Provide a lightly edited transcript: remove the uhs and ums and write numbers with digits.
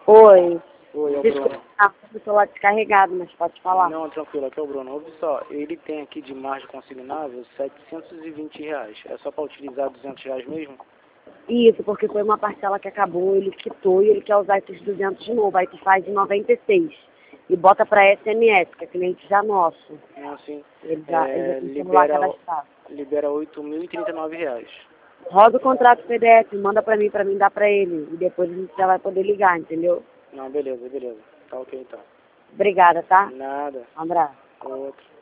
Oi. Oi, é o Desculpa, Bruno. o celular descarregado, mas pode falar. Não, tranquilo, aqui é o Bruno. Ouve só, ele tem aqui de margem consignável R$ 720. É só para utilizar R$ 200 mesmo? Isso, porque foi uma parcela que acabou, ele quitou e ele quer usar esses 200 de novo. Aí tu faz de 96 e bota para SMS, que é cliente já nosso. Não, assim, Ele já tem celular cadastrado. libera R$ 8.039. Roda o contrato PDF, manda para mim dar para ele. E depois a gente já vai poder ligar, entendeu? Não, beleza, beleza. Tá ok então. Obrigada, tá? Nada. Um abraço. Outro.